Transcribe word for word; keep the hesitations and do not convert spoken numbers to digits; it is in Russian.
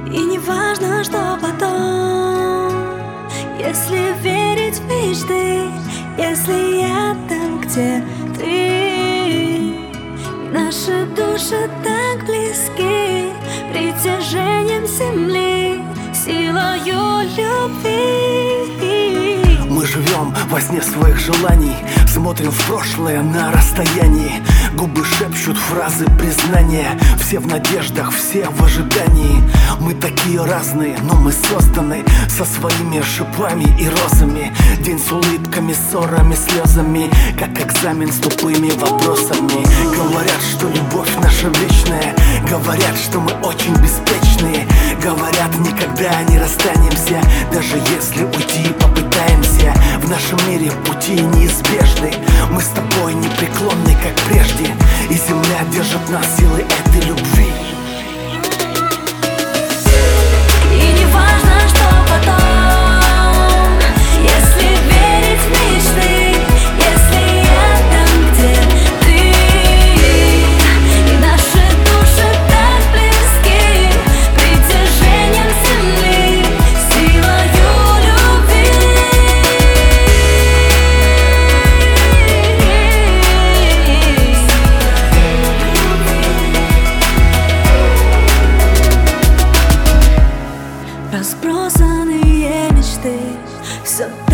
И не важно, что потом, если верить в мечты, если я там, где ты. Наши души так близки притяжением земли, силою любви. Мы живем во сне своих желаний, смотрим в прошлое на расстоянии. Губы шепчут фразы признания, все в надеждах, все в ожидании. Мы такие разные, но мы созданы со своими шипами и розами. День с улыбками, ссорами, слезами, как экзамен с тупыми вопросами. Говорят, что любовь наша вечная, говорят, что мы очень беспечные, говорят, никогда не расстанемся, даже если уйти попытаемся. В нашем мире пути неизбежны, мы с тобой непреклонны, как прежде, и земля держит нас силой этой любви. И не важно, что потом, если верить в мечты, если я там, где ты. И наши души так близки притяжением земли, силою любви. Разбросанные мечты, все